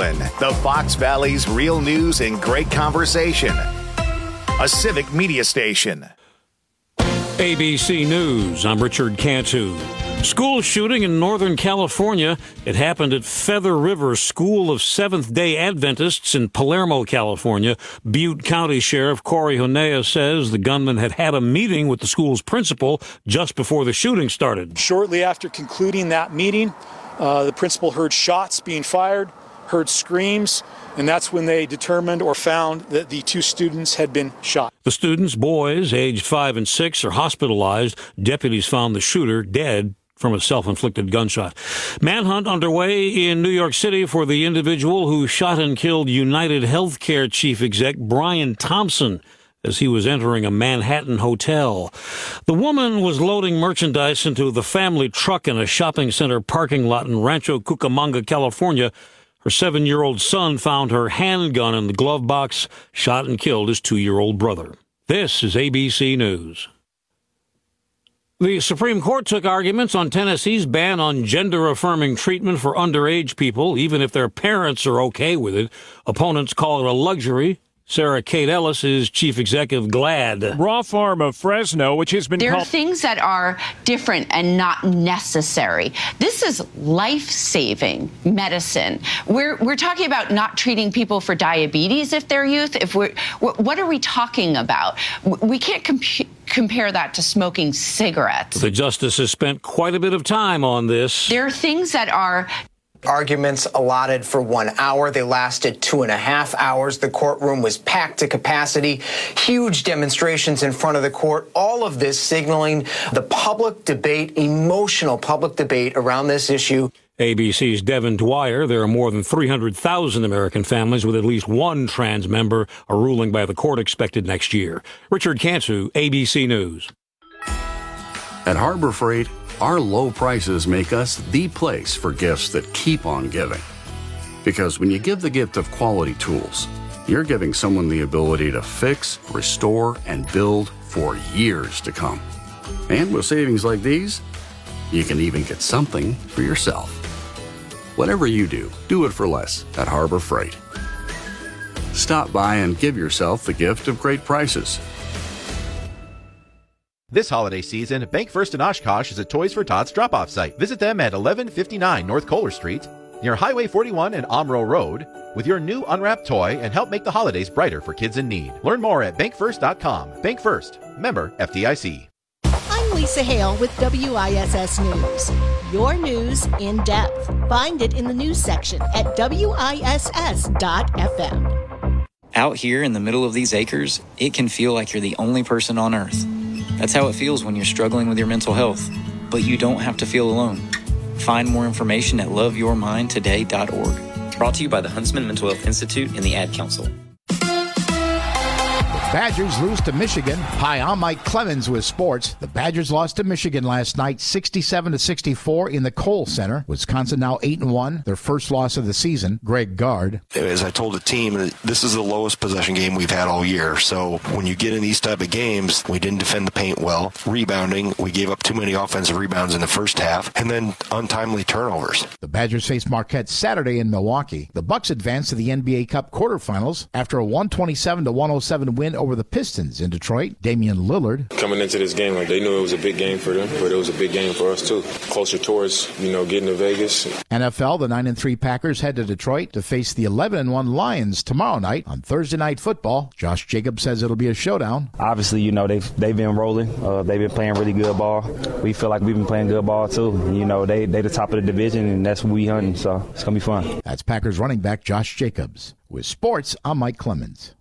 11, the Fox Valley's real news and great conversation. A civic media station. ABC News, I'm Richard Cantu. School shooting in Northern California. It happened at Feather River School of Seventh-day Adventists in Palermo, California. Butte County Sheriff Corey Honea says the gunman had a meeting with the school's principal just before the shooting started. Shortly after concluding that meeting, the principal heard shots being fired, heard screams, and that's when they determined or found that the two students had been shot. The students, boys aged 5 and 6, are hospitalized. Deputies found the shooter dead from a self-inflicted gunshot. Manhunt underway in New York City for the individual who shot and killed United Healthcare chief exec Brian Thompson as he was entering a Manhattan hotel. The woman was loading merchandise into the family truck in a shopping center parking lot in Rancho Cucamonga, California. Her 7-year-old son found her handgun in the glove box, shot and killed his 2-year-old brother. This is ABC News. The Supreme Court took arguments on Tennessee's ban on gender-affirming treatment for underage people, even if their parents are okay with it. Opponents call it a luxury. Sarah Kate Ellis is chief executive GLAAD. Raw Farm of Fresno, which has been There are things that are different and not necessary. This is life-saving medicine. We're talking about not treating people for diabetes if they're youth. What are we talking about? We can't compare that to smoking cigarettes. The justice has spent quite a bit of time on this. There are things that are arguments allotted for 1 hour. They lasted 2.5 hours. The courtroom was packed to capacity. Huge demonstrations in front of the court. All of this signaling the public debate, emotional public debate around this issue. ABC's Devin Dwyer. There are more than 300,000 American families with at least one trans member. A ruling by the court expected next year. Richard Cantu, ABC News. At Harbor Freight, our low prices make us the place for gifts that keep on giving. Because when you give the gift of quality tools, you're giving someone the ability to fix, restore, and build for years to come. And with savings like these, you can even get something for yourself. Whatever you do, do it for less at Harbor Freight. Stop by and give yourself the gift of great prices. This holiday season, Bank First in Oshkosh is a Toys for Tots drop-off site. Visit them at 1159 North Kohler Street, near Highway 41 and Omro Road, with your new unwrapped toy and help make the holidays brighter for kids in need. Learn more at bankfirst.com. Bank First. Member FDIC. I'm Lisa Hale with WISS News. Your news in depth. Find it in the news section at WISS.FM. Out here in the middle of these acres, it can feel like you're the only person on Earth. That's how it feels when you're struggling with your mental health. But you don't have to feel alone. Find more information at loveyourmindtoday.org. Brought to you by the Huntsman Mental Health Institute and the Ad Council. Badgers lose to Michigan. Hi, I'm Mike Clemens with sports. The Badgers lost to Michigan last night, 67-64 in the Kohl Center. Wisconsin now 8-1, their first loss of the season. Greg Gard. As I told the team, this is the lowest possession game we've had all year. So when you get in these type of games, we didn't defend the paint well. Rebounding, we gave up too many offensive rebounds in the first half, and then untimely turnovers. The Badgers face Marquette Saturday in Milwaukee. The Bucks advance to the NBA Cup quarterfinals after a 127-107 win over the Pistons in Detroit. Damian Lillard. Coming into this game, they knew it was a big game for them, but it was a big game for us too. Closer towards, getting to Vegas. NFL, the 9-3 Packers head to Detroit to face the 11-1 Lions tomorrow night on Thursday Night Football. Josh Jacobs says it'll be a showdown. Obviously, they've been rolling. They've been playing really good ball. We feel like we've been playing good ball too. They the top of the division, and that's what we hunting, so it's going to be fun. That's Packers running back Josh Jacobs. With sports, I'm Mike Clemens.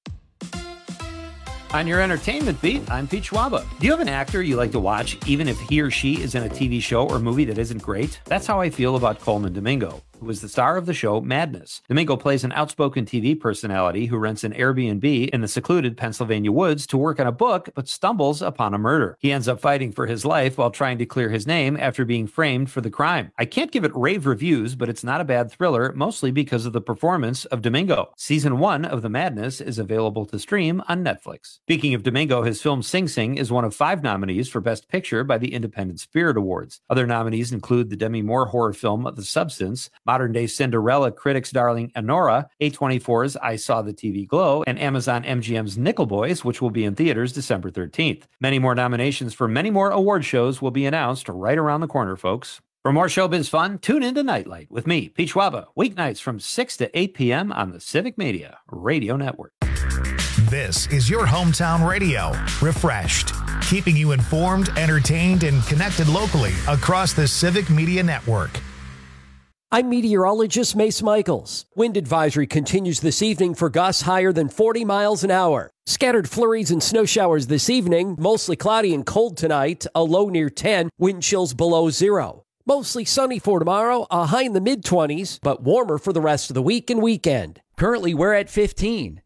On your entertainment beat, I'm Pete Schwaba. Do you have an actor you like to watch, even if he or she is in a TV show or movie that isn't great? That's how I feel about Coleman Domingo, who is the star of the show Madness. Domingo plays an outspoken TV personality who rents an Airbnb in the secluded Pennsylvania woods to work on a book, but stumbles upon a murder. He ends up fighting for his life while trying to clear his name after being framed for the crime. I can't give it rave reviews, but it's not a bad thriller, mostly because of the performance of Domingo. Season 1 of The Madness is available to stream on Netflix. Speaking of Domingo, his film Sing Sing is one of 5 nominees for Best Picture by the Independent Spirit Awards. Other nominees include the Demi Moore horror film The Substance, modern-day Cinderella critics' darling Anora, A24's I Saw the TV Glow, and Amazon MGM's Nickel Boys, which will be in theaters December 13th. Many more nominations for many more award shows will be announced right around the corner, folks. For more showbiz fun, tune into Nightlight with me, Pete Schwaba, weeknights from 6 to 8 p.m. on the Civic Media Radio Network. This is your hometown radio, refreshed, keeping you informed, entertained, and connected locally across the Civic Media Network. I'm meteorologist Mace Michaels. Wind advisory continues this evening for gusts higher than 40 miles an hour. Scattered flurries and snow showers this evening, mostly cloudy and cold tonight, a low near 10, wind chills below 0. Mostly sunny for tomorrow, a high in the mid-20s, but warmer for the rest of the week and weekend. Currently, we're at 15.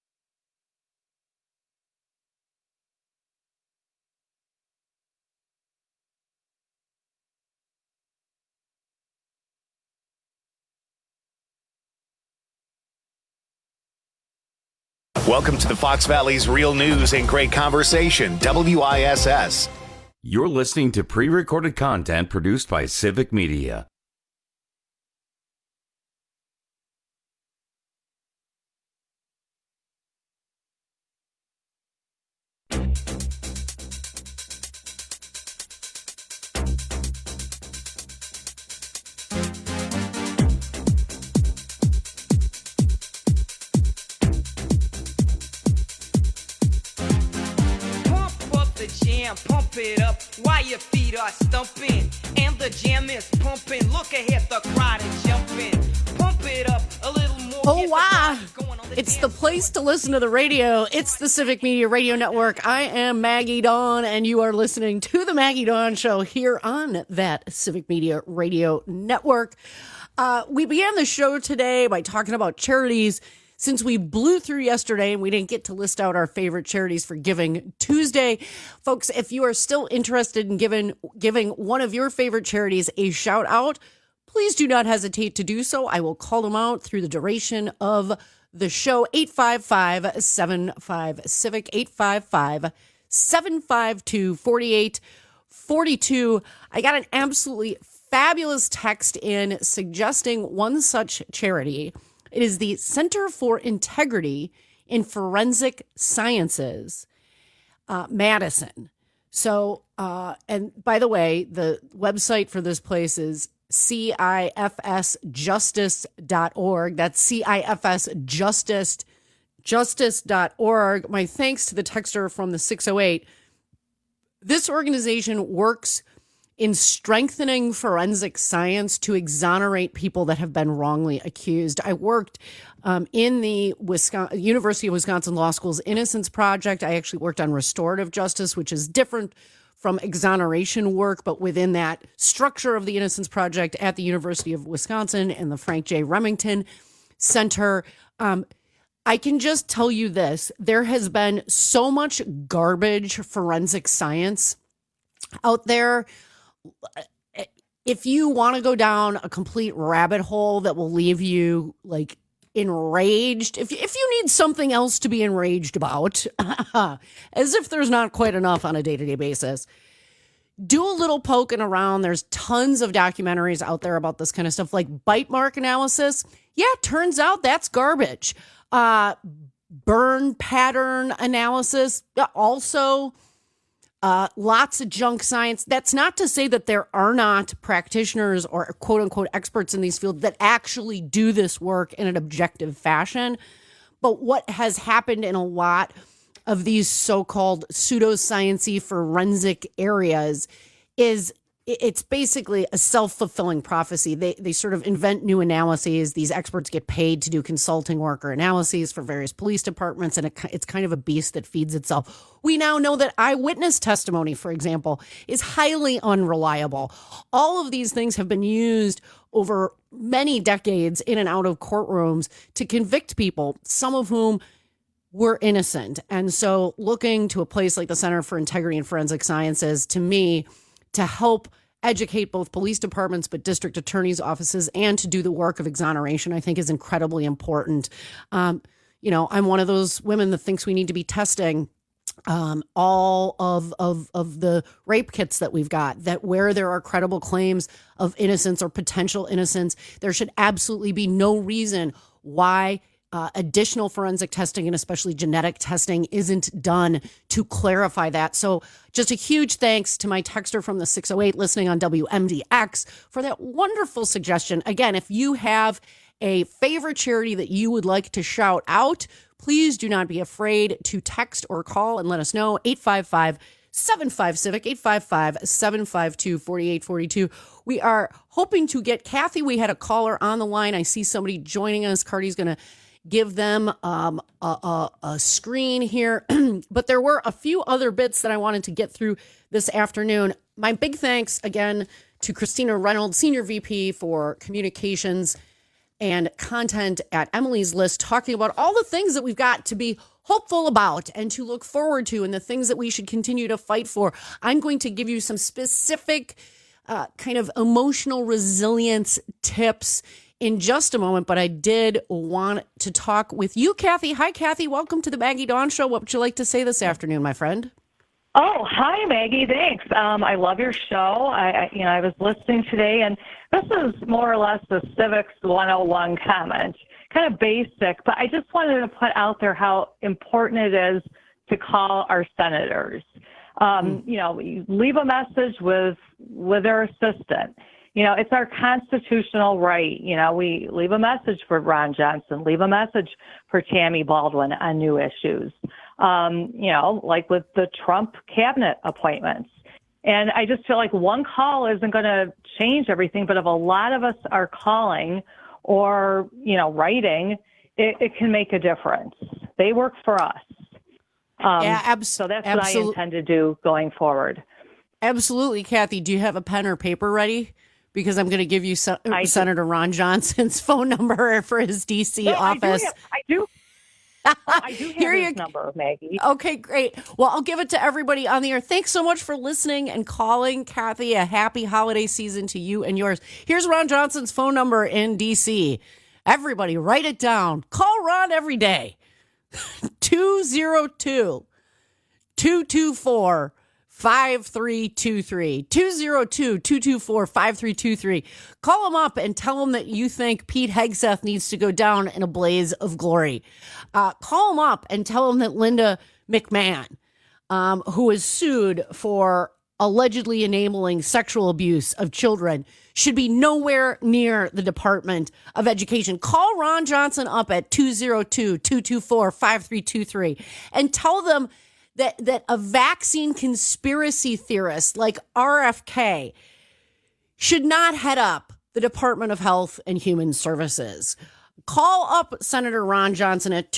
Welcome to the Fox Valley's Real News and Great Conversation, WISS. You're listening to pre-recorded content produced by Civic Media. Pump it up while your feet are stumping and the jam is pumping. Look ahead, the crowd is jumping. Pump it up a little more. Oh, wow. It's the place to listen to the radio. It's the Civic Media Radio Network. I am Maggie Dawn, and you are listening to the Maggie Dawn Show here on that Civic Media Radio Network. We began the show today by talking about charities. Since we blew through yesterday and we didn't get to list out our favorite charities for Giving Tuesday, folks, if you are still interested in giving one of your favorite charities a shout out, please do not hesitate to do so. I will call them out through the duration of the show. 855-75-CIVIC, 855-752-4842. I got an absolutely fabulous text in suggesting one such charity. It is the Center for Integrity in Forensic Sciences, Madison. So, and by the way, the website for this place is CIFSjustice.org. That's CIFSjustice.org. My thanks to the texter from the 608. This organization works in strengthening forensic science to exonerate people that have been wrongly accused. I worked in the University of Wisconsin Law School's Innocence Project. I actually worked on restorative justice, which is different from exoneration work, but within that structure of the Innocence Project at the University of Wisconsin and the Frank J. Remington Center. I can just tell you this. There has been so much garbage forensic science out there. If you want to go down a complete rabbit hole that will leave you like enraged, if you need something else to be enraged about, as if there's not quite enough on a day-to-day basis, do a little poking around. There's tons of documentaries out there about this kind of stuff, like bite mark analysis. Yeah, turns out that's garbage. Burn pattern analysis, also. Lots of junk science. That's not to say that there are not practitioners or quote unquote experts in these fields that actually do this work in an objective fashion. But what has happened in a lot of these so-called pseudoscience-y forensic areas is it's basically a self-fulfilling prophecy. They sort of invent new analyses. These experts get paid to do consulting work or analyses for various police departments, and it's kind of a beast that feeds itself. We now know that eyewitness testimony, for example, is highly unreliable. All of these things have been used over many decades in and out of courtrooms to convict people, some of whom were innocent. And so looking to a place like the Center for Integrity and Forensic Sciences, to me, to help educate both police departments, but district attorneys' offices, and to do the work of exoneration, I think is incredibly important. I'm one of those women that thinks we need to be testing all of the rape kits that we've got, that where there are credible claims of innocence or potential innocence, there should absolutely be no reason why additional forensic testing and especially genetic testing isn't done to clarify that. So just a huge thanks to my texter from the 608 listening on WMDX for that wonderful suggestion. Again, if you have a favorite charity that you would like to shout out, please do not be afraid to text or call and let us know. 855-75-CIVIC, 855-752-4842. We are hoping to get Kathy. We had a caller on the line. I see somebody joining us. Cardi's going to give them a screen here. But there were a few other bits that I wanted to get through this afternoon. My big thanks again to Christina Reynolds, Senior VP for Communications and Content at Emily's List, talking about all the things that we've got to be hopeful about and to look forward to and the things that we should continue to fight for. I'm going to give you some specific kind of emotional resilience tips in just a moment, but I did want to talk with you, Kathy. Hi, Kathy. Welcome to the Maggie Dawn Show. What would you like to say this afternoon, my friend? Oh, hi, Maggie. Thanks. I love your show. I was listening today, and this is more or less the Civics 101 comment, kind of basic, but I just wanted to put out there how important it is to call our senators. You leave a message with their assistant. It's our constitutional right. We leave a message for Ron Johnson, leave a message for Tammy Baldwin on new issues, like with the Trump cabinet appointments. And I just feel like one call isn't going to change everything, but if a lot of us are calling or, writing, it can make a difference. They work for us. So that's what I intend to do going forward. Absolutely. Kathy, do you have a pen or paper ready? Because I'm going to give you Senator Ron Johnson's phone number for his D.C. office. I do have his number, Maggie. Okay, great. Well, I'll give it to everybody on the air. Thanks so much for listening and calling, Kathy. A happy holiday season to you and yours. Here's Ron Johnson's phone number in D.C. Everybody, write it down. Call Ron every day. 202-224-5323. 202-224-5323. Call him up and tell him that you think Pete Hegseth needs to go down in a blaze of glory. Call him up and tell him that Linda McMahon, who is sued for allegedly enabling sexual abuse of children, should be nowhere near the Department of Education. Call Ron Johnson up at 202-224-5323 and tell them that a vaccine conspiracy theorist like RFK should not head up the Department of Health and Human Services. Call up Senator Ron Johnson at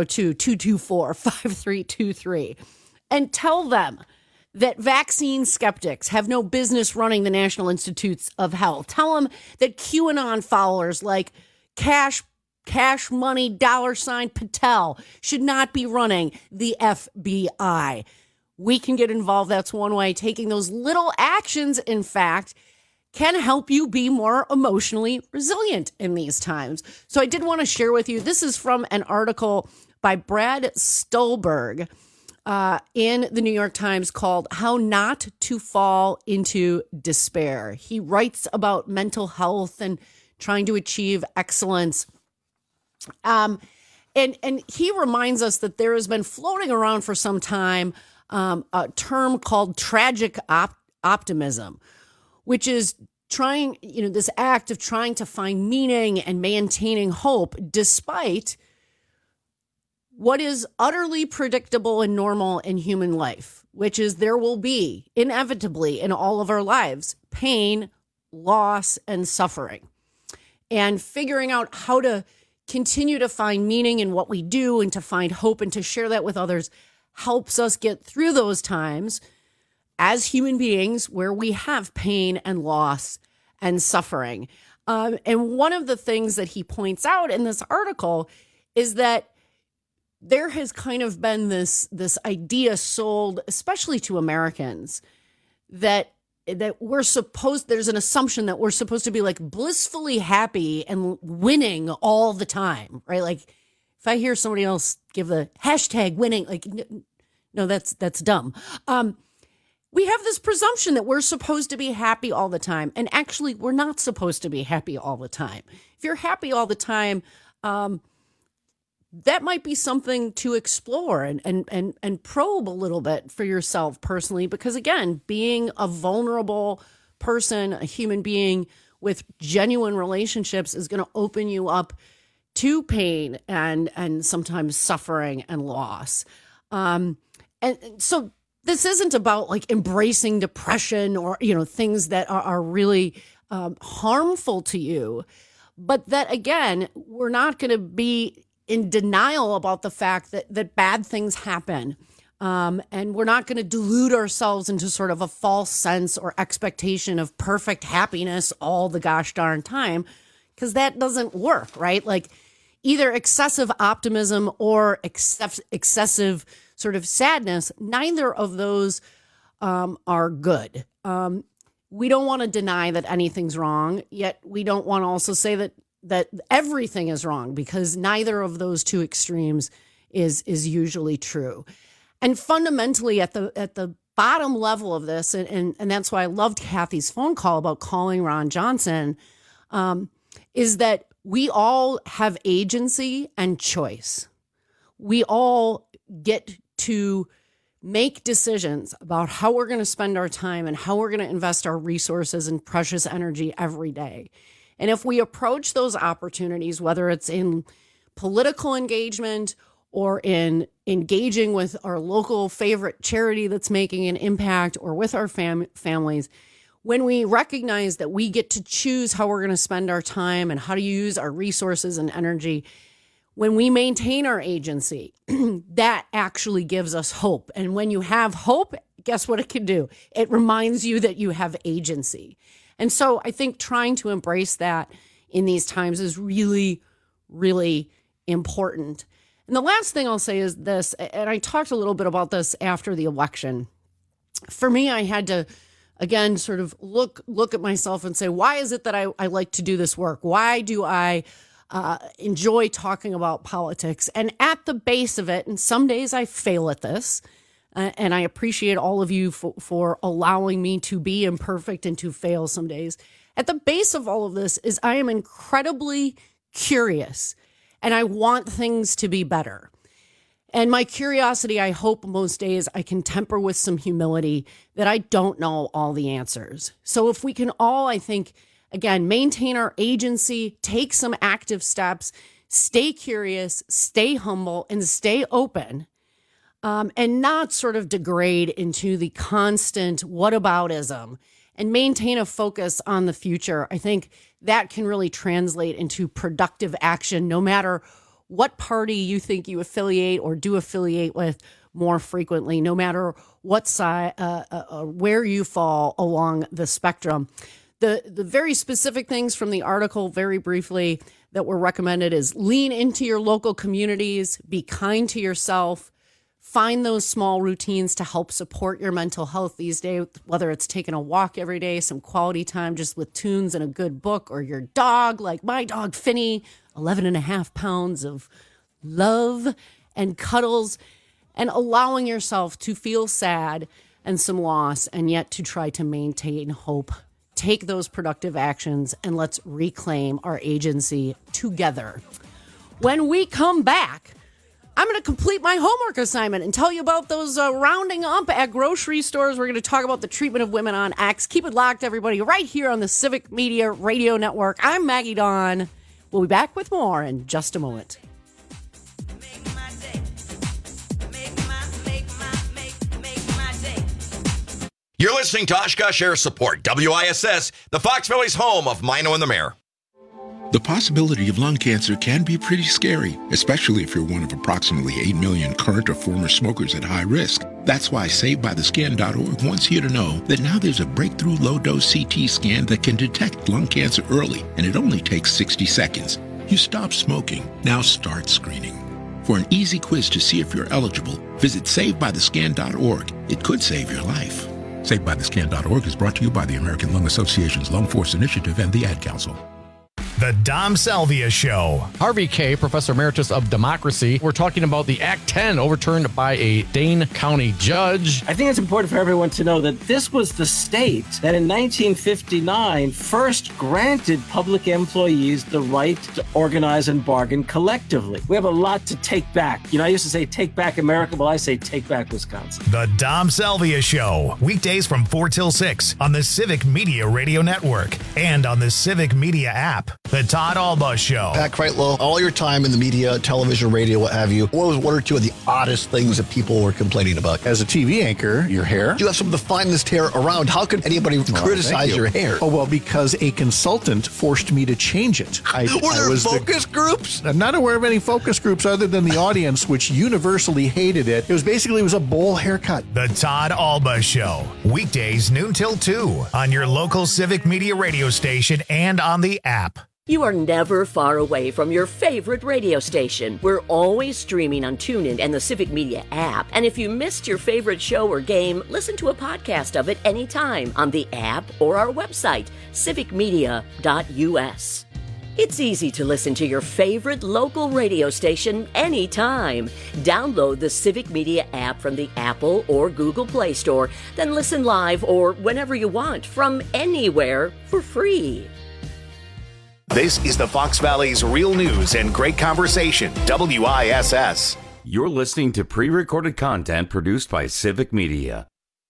202-224-5323 and tell them that vaccine skeptics have no business running the National Institutes of Health. Tell them that QAnon followers like Cash Money $ Patel should not be running the FBI. We can get involved. That's one way. Taking those little actions, in fact, can help you be more emotionally resilient in these times. So I did want to share with you, this is from an article by Brad Stulberg in the New York Times called How Not to Fall into Despair. He writes about mental health and trying to achieve excellence. And he reminds us that there has been floating around for some time a term called tragic optimism, which is trying, this act of trying to find meaning and maintaining hope despite what is utterly predictable and normal in human life, which is there will be inevitably in all of our lives pain, loss, and suffering. And figuring out how to continue to find meaning in what we do and to find hope and to share that with others helps us get through those times as human beings where we have pain and loss and suffering. And one of the things that he points out in this article is that there has kind of been this idea sold, especially to Americans, that there's an assumption that we're supposed to be like blissfully happy and winning all the time, right? Like if I hear somebody else give the hashtag winning, like No, that's dumb. We have this presumption that we're supposed to be happy all the time. And actually, we're not supposed to be happy all the time. If you're happy all the time, that might be something to explore and probe a little bit for yourself personally. Because again, being a vulnerable person, a human being with genuine relationships is going to open you up to pain and sometimes suffering and loss. And so this isn't about like embracing depression or, things that are really harmful to you. But that, again, we're not going to be in denial about the fact that bad things happen. And we're not going to delude ourselves into sort of a false sense or expectation of perfect happiness all the gosh darn time, because that doesn't work, right? Like either excessive optimism or excessive sort of sadness, neither of those are good. We don't want to deny that anything's wrong, yet we don't want to also say that everything is wrong, because neither of those two extremes is usually true. And fundamentally at the bottom level of this, and that's why I loved Kathy's phone call about calling Ron Johnson, is that we all have agency and choice. We all get to make decisions about how we're going to spend our time and how we're going to invest our resources and precious energy every day. And if we approach those opportunities, whether it's in political engagement or in engaging with our local favorite charity that's making an impact, or with our families, when we recognize that we get to choose how we're going to spend our time and how to use our resources and energy, when we maintain our agency, that actually gives us hope. And when you have hope, guess what it can do? It reminds you that you have agency. And so I think trying to embrace that in these times is really, really important. And the last thing I'll say is this, and I talked a little bit about this after the election. For me, I had to, again, sort of look at myself and say, why is it that I like to do this work? Why do I enjoy talking about politics? And at the base of it, and some days I fail at this, and I appreciate all of you for allowing me to be imperfect and to fail some days. At the base of all of this is I am incredibly curious, and I want things to be better. And my curiosity, I hope most days I can temper with some humility that I don't know all the answers. So if we can all, I think, again, maintain our agency, take some active steps, stay curious, stay humble, and stay open, and not sort of degrade into the constant whataboutism, and maintain a focus on the future, I think that can really translate into productive action, no matter what party you think you affiliate or do affiliate with more frequently, no matter what side, where you fall along the spectrum. The very specific things from the article, very briefly, that were recommended is lean into your local communities, be kind to yourself, find those small routines to help support your mental health these days, whether it's taking a walk every day, some quality time just with tunes and a good book, or your dog, like my dog, Finny, 11.5 pounds of love and cuddles, and allowing yourself to feel sad and some loss, and yet to try to maintain hope. Take those productive actions, and let's reclaim our agency together. When we come back, I'm going to complete my homework assignment and tell you about those rounding up at grocery stores. We're going to talk about the treatment of women on X. Keep it locked, everybody, right here on the Civic Media Radio Network. I'm Maggie Dawn. We'll be back with more in just a moment. You're listening to Oshkosh Air Support, WISS, the Fox Valley's home of Mino and the Mayor. The possibility of lung cancer can be pretty scary, especially if you're one of approximately 8 million current or former smokers at high risk. That's why SaveByTheScan.org wants you to know that now there's a breakthrough low-dose CT scan that can detect lung cancer early, and it only takes 60 seconds. You stop smoking, now start screening. For an easy quiz to see if you're eligible, visit SaveByTheScan.org. It could save your life. SaveByTheScan.org is brought to you by the American Lung Association's Lung Force Initiative and the Ad Council. The Dom Salvia Show. Harvey K., Professor Emeritus of Democracy. We're talking about the Act 10 overturned by a Dane County judge. I think it's important for everyone to know that this was the state that in 1959 first granted public employees the right to organize and bargain collectively. We have a lot to take back. I used to say take back America. Well, I say take back Wisconsin. The Dom Salvia Show. Weekdays from 4 till 6 on the Civic Media Radio Network and on the Civic Media app. The Todd Alba Show. Pat Kreitlow, all your time in the media, television, radio, what have you, what was one or two of the oddest things that people were complaining about? As a TV anchor, your hair. You have some of the finest hair around. How could anybody criticize your hair? Oh, well, because a consultant forced me to change it. Were there focus groups? I'm not aware of any focus groups other than the audience, which universally hated it. It was a bowl haircut. The Todd Alba Show. Weekdays noon till 2 on your local Civic Media radio station and on the app. You are never far away from your favorite radio station. We're always streaming on TuneIn and the Civic Media app. And if you missed your favorite show or game, listen to a podcast of it anytime on the app or our website, civicmedia.us. It's easy to listen to your favorite local radio station anytime. Download the Civic Media app from the Apple or Google Play Store, then listen live or whenever you want from anywhere for free. This is the Fox Valley's real news and great conversation, WISS. You're listening to pre-recorded content produced by Civic Media.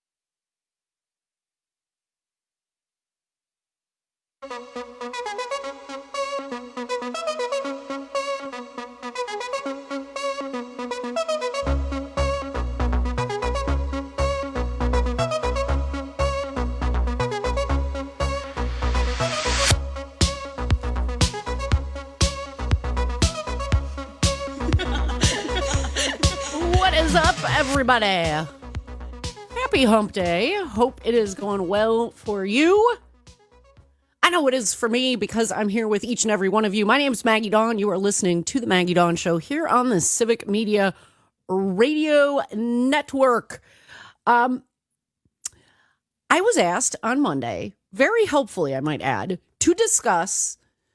Everybody, happy hump day. Hope it is going well for you. I know it is for me because I'm here with each and every one of you. My name is Maggie Dawn. You are listening to the Maggie Dawn Show here on the Civic Media Radio Network. I was asked on Monday, very helpfully I might add, to discuss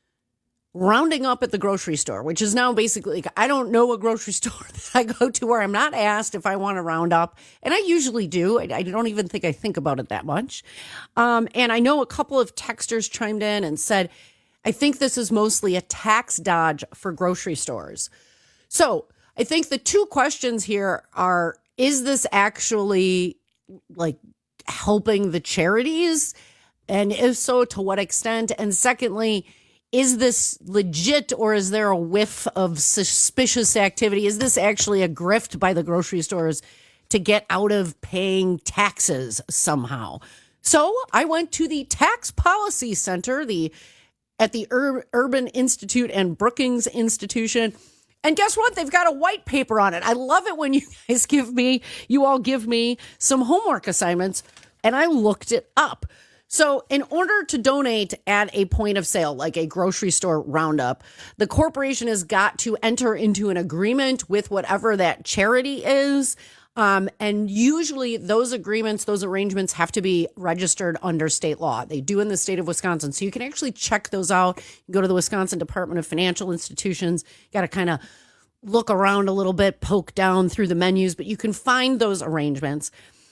rounding up at the grocery store, which is now basically, I don't know a grocery store that I go to where I'm not asked if I want to round up. And I usually do. I don't even think I think about it that much. And I know a couple of texters chimed in and said, I think this is mostly a tax dodge for grocery stores. So I think the two questions here are, is this actually like helping the charities? And if so, to what extent? And secondly, is this legit or is there a whiff of suspicious activity? Is this actually a grift by the grocery stores to get out of paying taxes somehow? So I went to the Tax Policy Center at the Urban Institute and Brookings Institution. And guess what? They've got a white paper on it. I love it when you guys you all give me some homework assignments, and I looked it up. So in order to donate at a point of sale, like a grocery store roundup, the corporation has got to enter into an agreement with whatever that charity is. And usually those arrangements have to be registered under state law. They do in the state of Wisconsin. So you can actually check those out. You go to the Wisconsin Department of Financial Institutions. You got to kind of look around a little bit, poke down through the menus, but you can find those arrangements.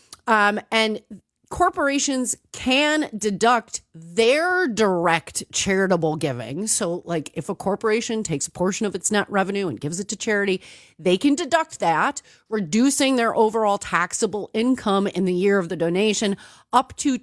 And corporations can deduct their direct charitable giving. So like if a corporation takes a portion of its net revenue and gives it to charity, they can deduct that, reducing their overall taxable income in the year of the donation up to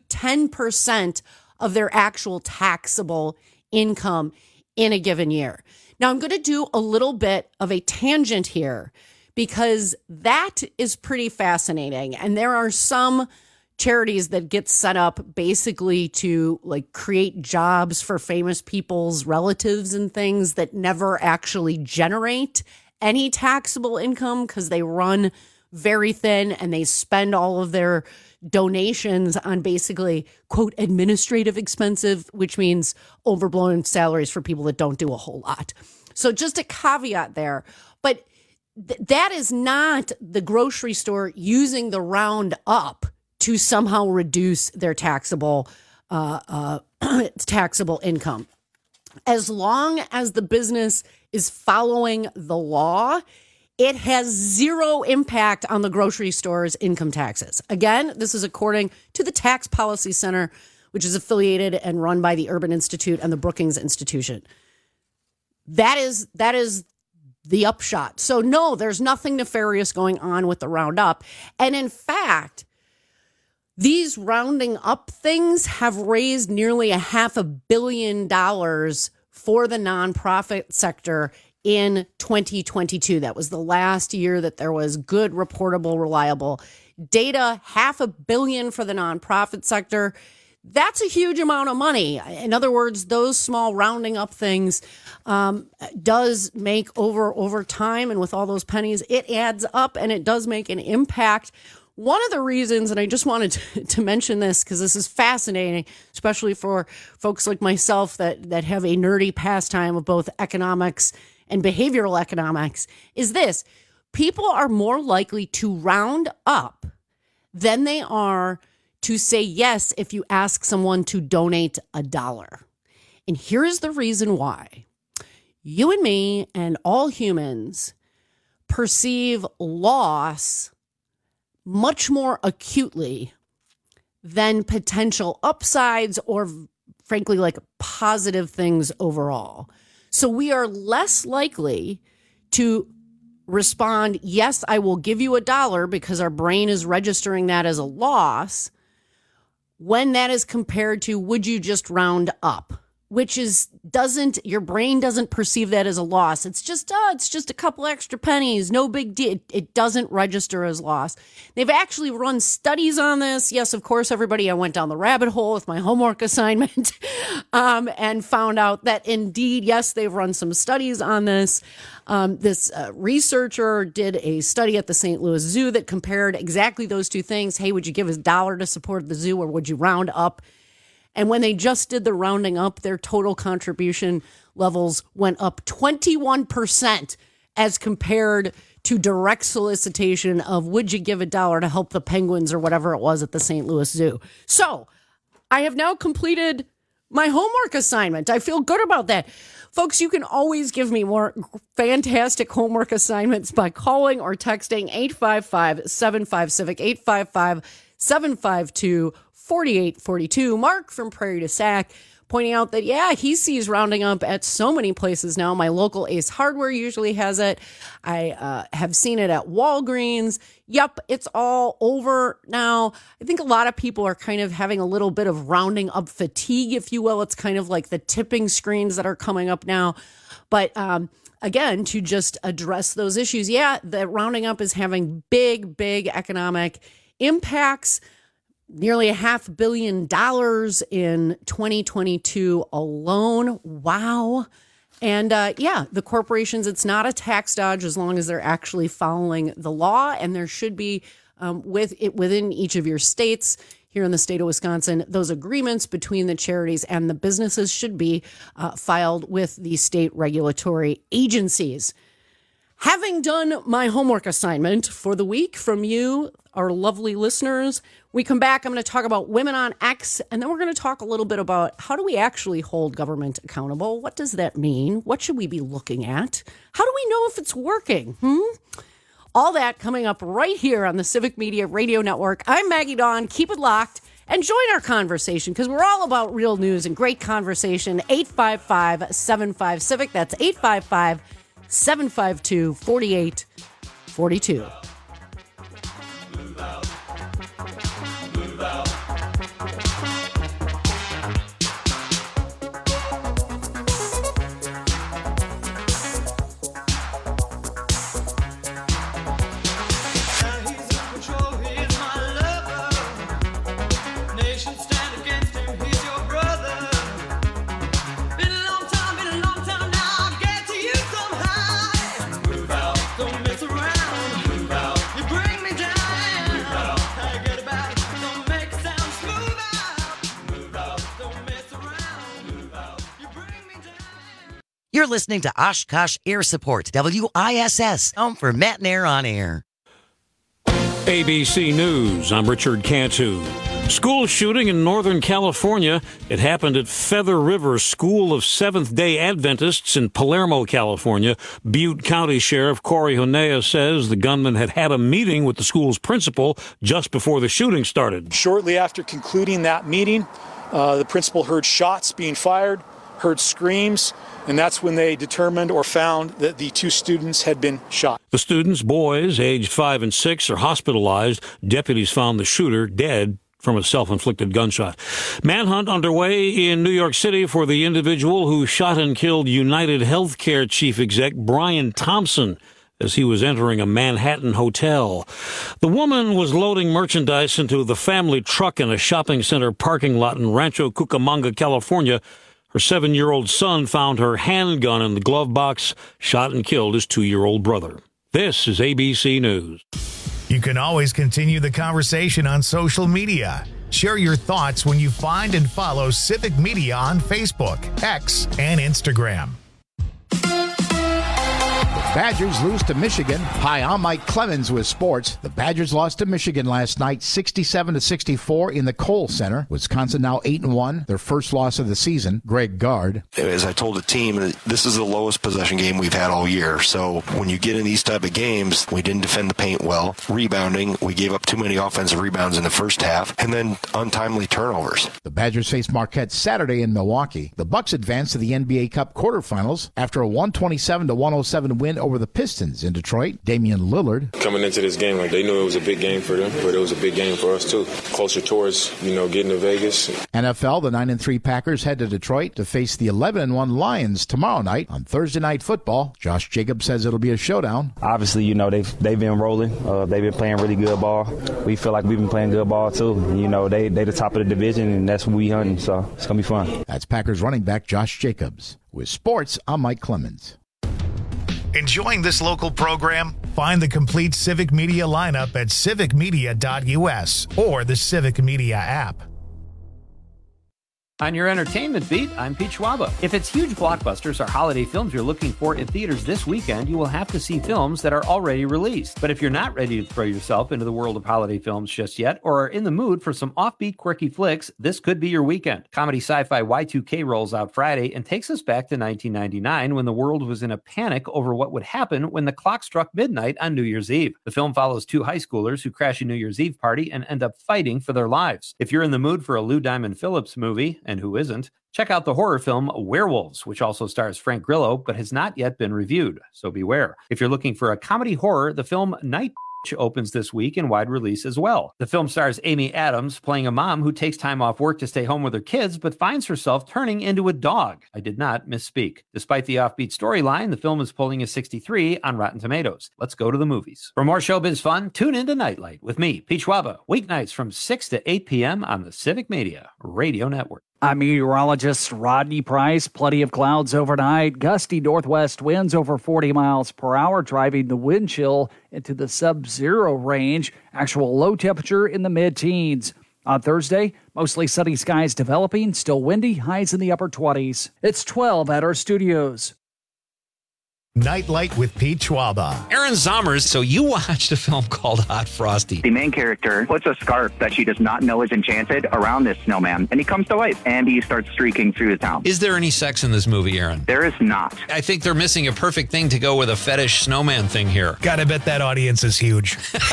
10% of their actual taxable income in a given year. Now I'm going to do a little bit of a tangent here because that is pretty fascinating. And there are some charities that get set up basically to like create jobs for famous people's relatives and things that never actually generate any taxable income because they run very thin and they spend all of their donations on basically, quote, administrative expensive, which means overblown salaries for people that don't do a whole lot. So just a caveat there. But that is not the grocery store using the round up to somehow reduce their taxable income. as long as the business is following the law, it has zero impact on the grocery store's income taxes. Again, this is according to the Tax Policy Center, which is affiliated and run by the Urban Institute and the Brookings Institution. That is the upshot. So no, there's nothing nefarious going on with the Roundup. And in fact, these rounding up things have raised nearly $500 million for the nonprofit sector in 2022. That was the last year that there was good, reportable, reliable data. $500 million for the nonprofit sector. That's a huge amount of money. In other words, those small rounding up things does make over time, and with all those pennies, it adds up and it does make an impact. One of the reasons, and I just wanted to mention this because this is fascinating, especially for folks like myself that have a nerdy pastime of both economics and behavioral economics, is this: people are more likely to round up than they are to say yes if you ask someone to donate $1. And here's the reason why. You and me and all humans perceive loss much more acutely than potential upsides or, frankly, like positive things overall. So we are less likely to respond, yes, I will give you $1, because our brain is registering that as a loss, when that is compared to, would you just round up? Which is, your brain doesn't perceive that as a loss. It's just a couple extra pennies, no big deal. It doesn't register as loss. They've actually run studies on this. Yes, of course, everybody, I went down the rabbit hole with my homework assignment and found out that indeed, yes, they've run some studies on this. This researcher did a study at the St. Louis Zoo that compared exactly those two things. Hey, would you give $1 to support the zoo, or would you round up? And when they just did the rounding up, their total contribution levels went up 21% as compared to direct solicitation of, would you give $1 to help the penguins or whatever it was at the St. Louis Zoo. So I have now completed my homework assignment. I feel good about that. Folks, you can always give me more fantastic homework assignments by calling or texting 855-75-CIVIC, 855-752-4842. Mark from Prairie to Sac pointing out that, yeah, he sees rounding up at so many places now. My local Ace Hardware usually has it. I have seen it at Walgreens. Yep, it's all over now. I think a lot of people are kind of having a little bit of rounding up fatigue, if you will. It's kind of like the tipping screens that are coming up now. But again, to just address those issues, yeah, the rounding up is having big economic impacts. Nearly $500 million in 2022 alone. Wow. And yeah, the corporations, it's not a tax dodge as long as they're actually following the law. And there should be within each of your states, here in the state of Wisconsin, those agreements between the charities and the businesses should be filed with the state regulatory agencies. Having done my homework assignment for the week from you, our lovely listeners, we come back. I'm going to talk about Women on X, and then we're going to talk a little bit about how do we actually hold government accountable? What does that mean? What should we be looking at? How do we know if it's working? All that coming up right here on the Civic Media Radio Network. I'm Maggie Dawn. Keep it locked and join our conversation, because we're all about real news and great conversation. 855-75-CIVIC. That's 855-752-4842. You're listening to Oshkosh Air Support, WISS, home for Matt and Air on Air. ABC News, I'm Richard Cantu. School shooting in Northern California. It happened at Feather River School of Seventh-day Adventists in Palermo, California. Butte County Sheriff Corey Honea says the gunman had a meeting with the school's principal just before the shooting started. Shortly after concluding that meeting, the principal heard shots being fired, heard screams, and that's when they determined or found that the two students had been shot. The students, boys aged 5 and 6, are hospitalized. Deputies found the shooter dead from a self-inflicted gunshot. Manhunt underway in New York City for the individual who shot and killed United Healthcare chief exec Brian Thompson as he was entering a Manhattan hotel. The woman was loading merchandise into the family truck in a shopping center parking lot in Rancho Cucamonga, California. Her 7-year-old son found her handgun in the glove box, shot and killed his 2-year-old brother. This is ABC News. You can always continue the conversation on social media. Share your thoughts when you find and follow Civic Media on Facebook, X, and Instagram. Badgers lose to Michigan. Hi, I'm Mike Clemens with sports. The Badgers lost to Michigan last night, 67-64 in the Kohl Center. Wisconsin now 8-1, their first loss of the season. Greg Gard. As I told the team, this is the lowest possession game we've had all year. So when you get in these type of games, we didn't defend the paint well. Rebounding, we gave up too many offensive rebounds in the first half, and then untimely turnovers. The Badgers face Marquette Saturday in Milwaukee. The Bucks advance to the NBA Cup quarterfinals after a 127-107 win over the Pistons in Detroit. Damian Lillard. Coming into this game, they knew it was a big game for them, but it was a big game for us too. Closer towards, getting to Vegas. NFL, the 9-3 Packers head to Detroit to face the 11-1 Lions tomorrow night on Thursday Night Football. Josh Jacobs says it'll be a showdown. Obviously, they've been rolling. They've been playing really good ball. We feel like we've been playing good ball too. They the top of the division, and that's what we hunting, so it's going to be fun. That's Packers running back Josh Jacobs. With sports, I'm Mike Clemens. Enjoying this local program? Find the complete Civic Media lineup at civicmedia.us or the Civic Media app. On your entertainment beat, I'm Pete Schwaba. If it's huge blockbusters or holiday films you're looking for in theaters this weekend, you will have to see films that are already released. But if you're not ready to throw yourself into the world of holiday films just yet, or are in the mood for some offbeat, quirky flicks, this could be your weekend. Comedy sci-fi Y2K rolls out Friday and takes us back to 1999 when the world was in a panic over what would happen when the clock struck midnight on New Year's Eve. The film follows two high schoolers who crash a New Year's Eve party and end up fighting for their lives. If you're in the mood for a Lou Diamond Phillips movie, and who isn't, check out the horror film Werewolves, which also stars Frank Grillo, but has not yet been reviewed, so beware. If you're looking for a comedy horror, the film Night opens this week in wide release as well. The film stars Amy Adams playing a mom who takes time off work to stay home with her kids, but finds herself turning into a dog. I did not misspeak. Despite the offbeat storyline, the film is pulling a 63 on Rotten Tomatoes. Let's go to the movies. For more showbiz fun, tune into Nightlight with me, Pete Schwaba, weeknights from 6 to 8 p.m. on the Civic Media Radio Network. I'm meteorologist Rodney Price. Plenty of clouds overnight. Gusty northwest winds over 40 miles per hour, driving the wind chill into the sub-zero range. Actual low temperature in the mid-teens. On Thursday, mostly sunny skies developing, still windy, highs in the upper 20s. It's 12 at our studios. Nightlight with Pete Schwaba. Aaron Zommers, so you watched a film called Hot Frosty. The main character puts a scarf that she does not know is enchanted around this snowman, and he comes to life, and he starts streaking through the town. Is there any sex in this movie, Aaron? There is not. I think they're missing a perfect thing to go with a fetish snowman thing here. Gotta bet that audience is huge.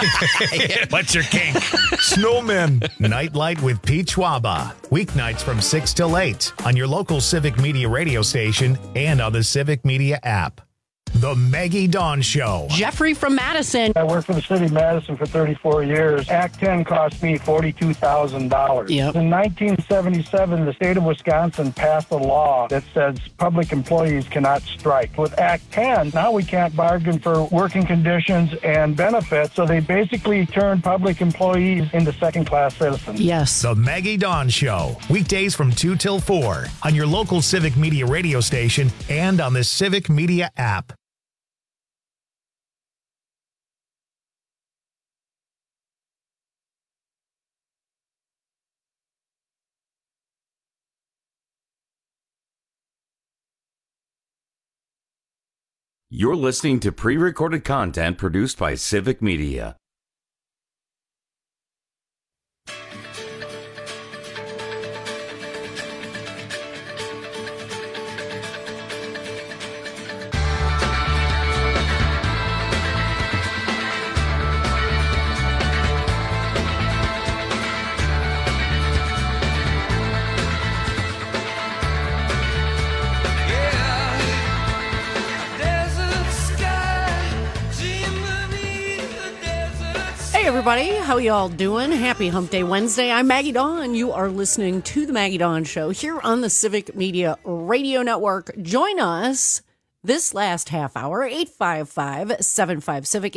What's your kink? Snowmen. Nightlight with Pete Schwaba. Weeknights from 6 till 8 on your local Civic Media radio station and on the Civic Media app. The Maggie Dawn Show. Jeffrey from Madison. I worked for the city of Madison for 34 years. Act 10 cost me $42,000. Yep. In 1977, the state of Wisconsin passed a law that says public employees cannot strike. With Act 10, now we can't bargain for working conditions and benefits, so they basically turned public employees into second-class citizens. Yes. The Maggie Dawn Show. Weekdays from 2 till 4 on your local Civic Media radio station and on the Civic Media app. You're listening to pre-recorded content produced by Civic Media. Hey everybody, how y'all doing? Happy Hump Day Wednesday. I'm Maggie Dawn. You are listening to the Maggie Dawn Show here on the Civic Media Radio Network. Join us this last half hour, 855-75-CIVIC,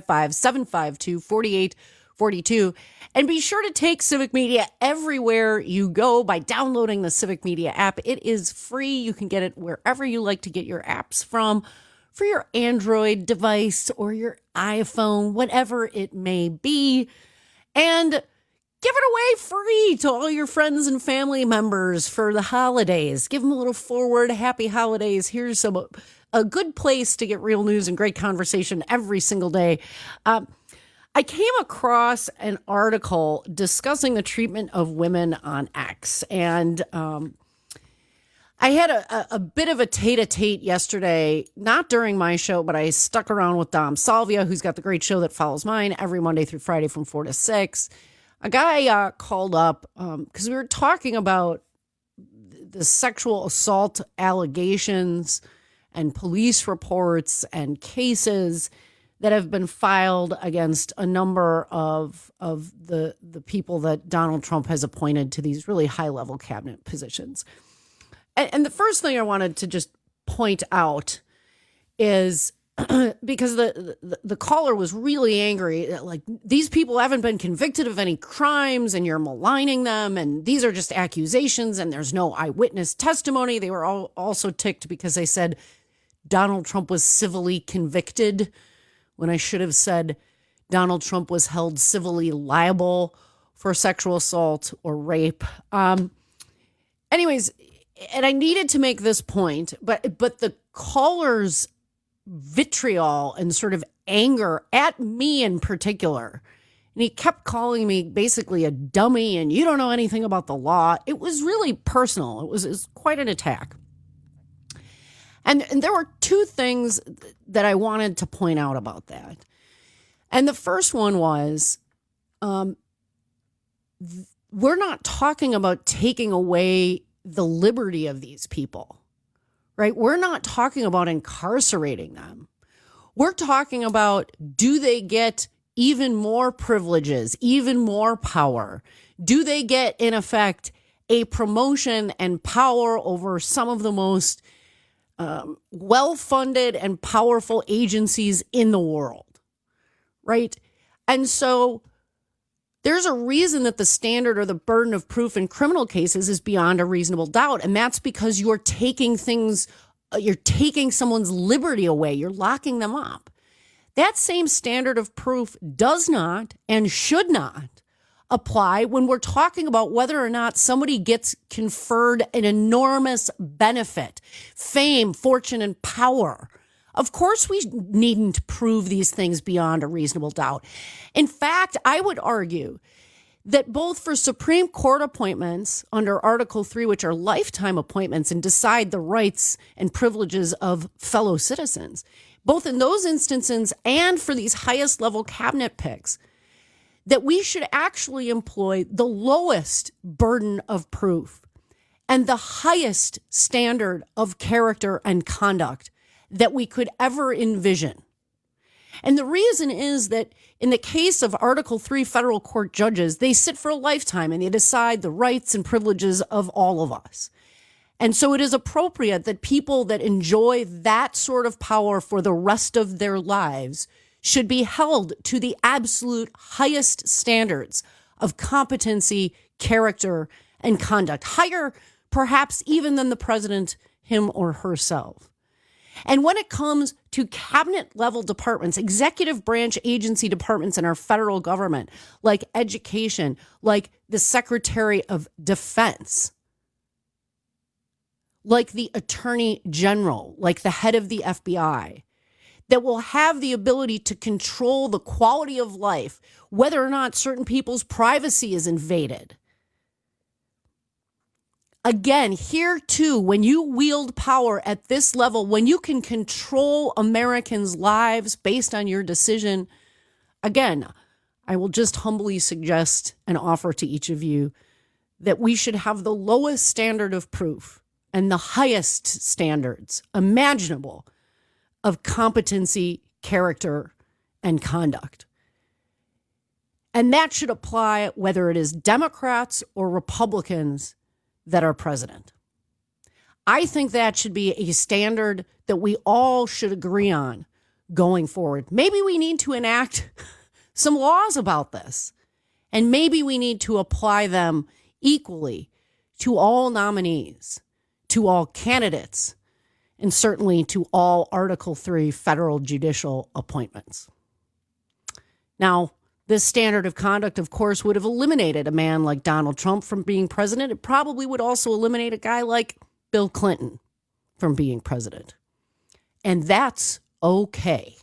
855-752-4842. And be sure to take Civic Media everywhere you go by downloading the Civic Media app. It is free. You can get it wherever you like to get your apps from, for your Android device or your iPhone, whatever it may be. And give it away free to all your friends and family members for the holidays. Give them a little forward, happy holidays. Here's a good place to get real news and great conversation every single day. I came across an article discussing the treatment of women on X, and I had a bit of a tete-a-tete yesterday, not during my show, but I stuck around with Dom Salvia, who's got the great show that follows mine every Monday through Friday from 4 to 6. A guy called up because we were talking about the sexual assault allegations and police reports and cases that have been filed against a number of the people that Donald Trump has appointed to these really high-level cabinet positions. And the first thing I wanted to just point out is because the caller was really angry that, like, these people haven't been convicted of any crimes and you're maligning them and these are just accusations and there's no eyewitness testimony. They were also ticked because they said Donald Trump was civilly convicted when I should have said Donald Trump was held civilly liable for sexual assault or rape. Anyways, and I needed to make this point, but the caller's vitriol and sort of anger at me in particular, and he kept calling me basically a dummy and you don't know anything about the law. It was really personal. It was quite an attack. And there were two things that I wanted to point out about that. And the first one was, we're not talking about taking away the liberty of these people, right? We're not talking about incarcerating them. We're talking about, do they get even more privileges, even more power? Do they get, in effect, a promotion and power over some of the most well-funded and powerful agencies in the world, right? And so there's a reason that the standard or the burden of proof in criminal cases is beyond a reasonable doubt. And that's because you're taking someone's liberty away. You're locking them up. That same standard of proof does not and should not apply when we're talking about whether or not somebody gets conferred an enormous benefit, fame, fortune, and power. Of course, we needn't prove these things beyond a reasonable doubt. In fact, I would argue that both for Supreme Court appointments under Article 3, which are lifetime appointments and decide the rights and privileges of fellow citizens, both in those instances and for these highest level cabinet picks, that we should actually employ the lowest burden of proof and the highest standard of character and conduct that we could ever envision. And the reason is that in the case of Article 3 federal court judges, they sit for a lifetime and they decide the rights and privileges of all of us. And so it is appropriate that people that enjoy that sort of power for the rest of their lives should be held to the absolute highest standards of competency, character, and conduct, higher perhaps even than the president, him or herself. And when it comes to cabinet level departments, executive branch agency departments in our federal government, like education, like the Secretary of Defense, like the Attorney General, like the head of the FBI, that will have the ability to control the quality of life, whether or not certain people's privacy is invaded. Again, here too, when you wield power at this level, when you can control Americans' lives based on your decision, again, I will just humbly suggest and offer to each of you that we should have the lowest standard of proof and the highest standards imaginable of competency, character, and conduct. And that should apply whether it is Democrats or Republicans that are president. I think that should be a standard that we all should agree on going forward. Maybe we need to enact some laws about this, and maybe we need to apply them equally to all nominees, to all candidates, and certainly to all Article 3 federal judicial appointments. Now, this standard of conduct, of course, would have eliminated a man like Donald Trump from being president. It probably would also eliminate a guy like Bill Clinton from being president. And that's okay.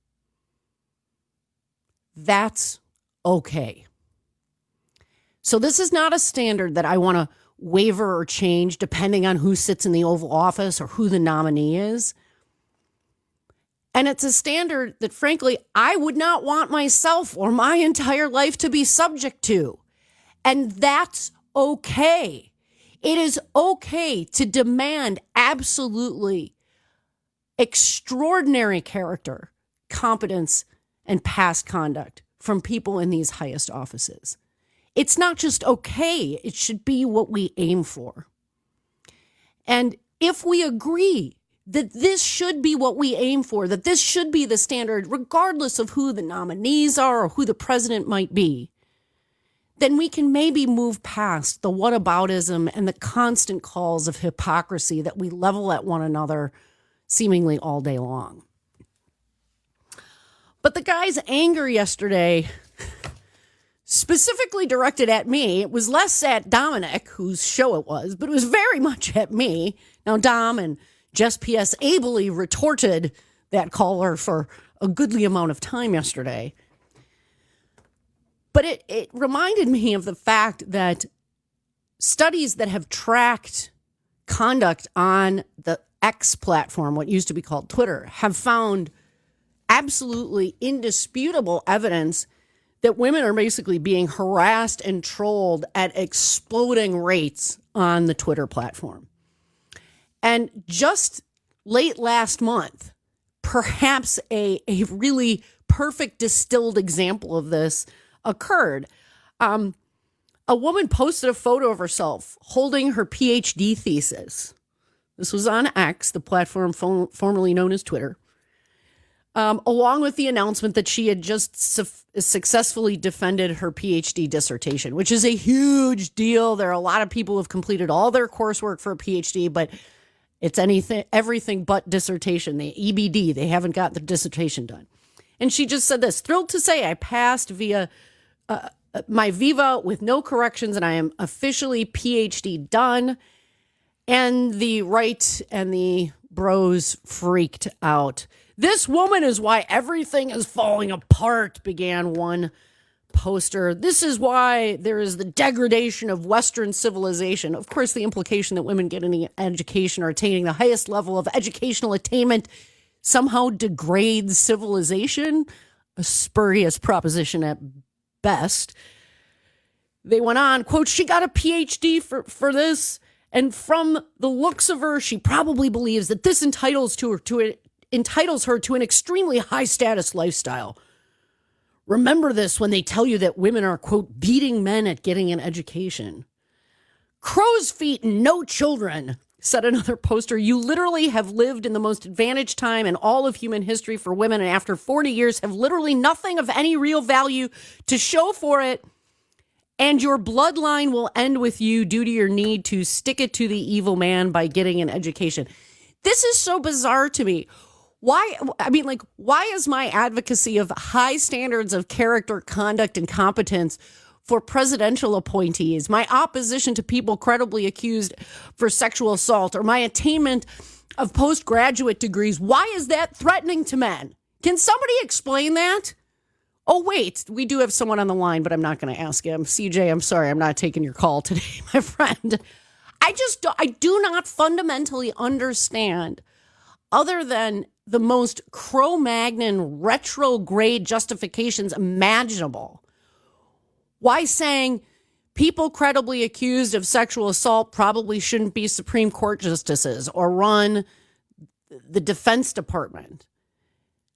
That's okay. So this is not a standard that I want to waver or change depending on who sits in the Oval Office or who the nominee is. And it's a standard that, frankly, I would not want myself or my entire life to be subject to. And that's okay. It is okay to demand absolutely extraordinary character, competence, and past conduct from people in these highest offices. It's not just okay, it should be what we aim for. And if we agree that this should be what we aim for, that this should be the standard, regardless of who the nominees are or who the president might be, then we can maybe move past the whataboutism and the constant calls of hypocrisy that we level at one another seemingly all day long. But the guy's anger yesterday, specifically directed at me, it was less at Dominic, whose show it was, but it was very much at me. Now, Dom and Jess P.S. ably retorted that caller for a goodly amount of time yesterday. But it reminded me of the fact that studies that have tracked conduct on the X platform, what used to be called Twitter, have found absolutely indisputable evidence that women are basically being harassed and trolled at exploding rates on the Twitter platform. And just late last month, perhaps a really perfect distilled example of this occurred. A woman posted a photo of herself holding her PhD thesis. This was on X, the platform formerly known as Twitter, along with the announcement that she had just successfully defended her PhD dissertation, which is a huge deal. There are a lot of people who have completed all their coursework for a PhD, but it's everything but dissertation. The EBD, they haven't got the dissertation done. And she just said this: thrilled to say I passed via my Viva with no corrections, and I am officially PhD done. And the right and the bros freaked out. This woman is why everything is falling apart, began one poster. This is why there is the degradation of Western civilization. Of course, the implication that women getting education or attaining the highest level of educational attainment somehow degrades civilization, a spurious proposition at best. They went on, quote, she got a PhD for this, and from the looks of her, she probably believes that this entitles her to an extremely high status lifestyle. Remember this when they tell you that women are, quote, beating men at getting an education. Crow's feet and no children, said another poster. You literally have lived in the most advantaged time in all of human history for women, and after 40 years have literally nothing of any real value to show for it, and your bloodline will end with you due to your need to stick it to the evil man by getting an education. This is so bizarre to me. Why is my advocacy of high standards of character, conduct, and competence for presidential appointees, my opposition to people credibly accused for sexual assault, or my attainment of postgraduate degrees, why is that threatening to men? Can somebody explain that? Oh, wait, we do have someone on the line, but I'm not going to ask him. CJ, I'm sorry, I'm not taking your call today, my friend. I do not fundamentally understand, other than the most Cro-Magnon retrograde justifications imaginable, why saying people credibly accused of sexual assault probably shouldn't be Supreme Court justices or run the Defense Department.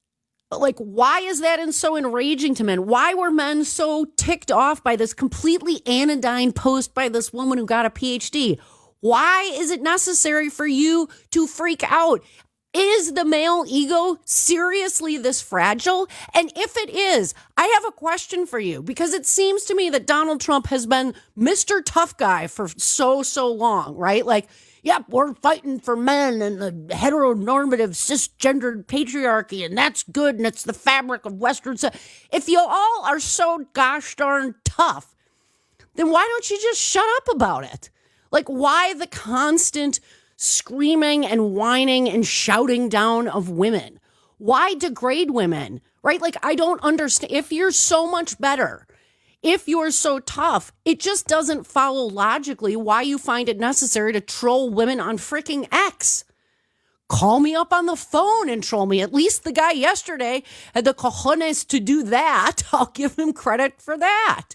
Like, why is that so enraging to men? Why were men so ticked off by this completely anodyne post by this woman who got a PhD? Why is it necessary for you to freak out? Is the male ego seriously this fragile? And if it is, I have a question for you, because it seems to me that Donald Trump has been Mr. Tough Guy for so long, right? Like, yep, we're fighting for men and the heteronormative cisgendered patriarchy, and that's good, and it's the fabric of Western. If you all are so gosh darn tough, then why don't you just shut up about it? Like, why the constant screaming and whining and shouting down of women? Why degrade women, right? Like, I don't understand. If you're so much better, if you're so tough, it just doesn't follow logically why you find it necessary to troll women on freaking X. Call me up on the phone and troll me. At least the guy yesterday had the cojones to do that. I'll give him credit for that.